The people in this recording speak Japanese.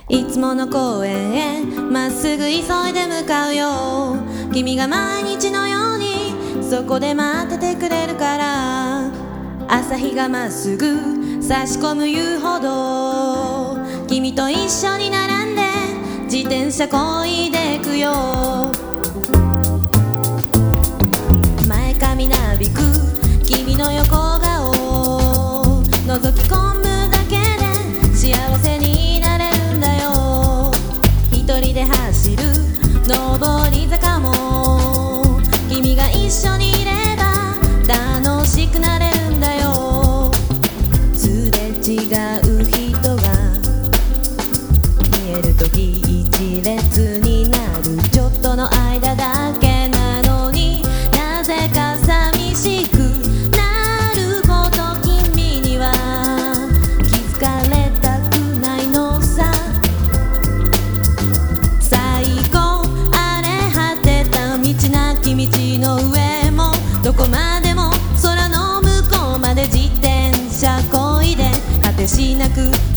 いつもの公園へまっすぐ急いで向かうよ。君が毎日のようにそこで待っててくれるから。朝日がまっすぐ差し込む夕ほど君と一緒に並んで自転車こいでくよ。前髪なびく君の横顔覗き込むだけで幸せになれるんだよ。一人で走る上り坂も君が一緒にいれば楽しくなれるんだよ。すれ違う人が見えるとき一列になる。ちょっとの間だけなのになぜか寂しくなること。君には気づかれたくないのさ。最後荒れ果てた道なき道の上もどこまでも空の向こうまで自転車こいで果てしなく